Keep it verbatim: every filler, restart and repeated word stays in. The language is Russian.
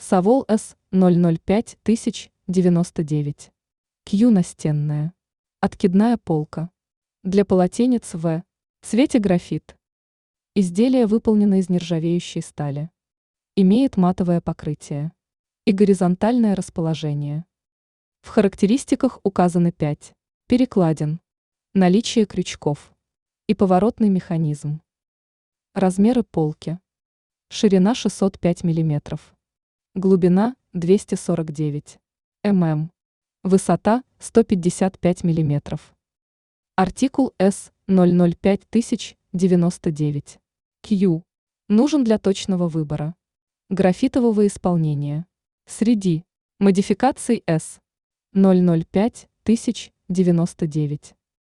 Савол С ноль ноль пять тысяч девяносто девять. Q настенная. Откидная полка. Для полотенец в цвете графит. Изделие выполнено из нержавеющей стали. Имеет матовое покрытие и горизонтальное расположение. В характеристиках указаны пять перекладин, наличие крючков и поворотный механизм. Размеры полки. Ширина шестьсот пять миллиметров. Глубина двести сорок девять миллиметров. Высота сто пятьдесят пять миллиметров. Артикул С ноль ноль пять тысяч девяносто девять. Q. Нужен для точного выбора графитового исполнения. Среди модификаций С ноль ноль пять тысяч девяносто девять.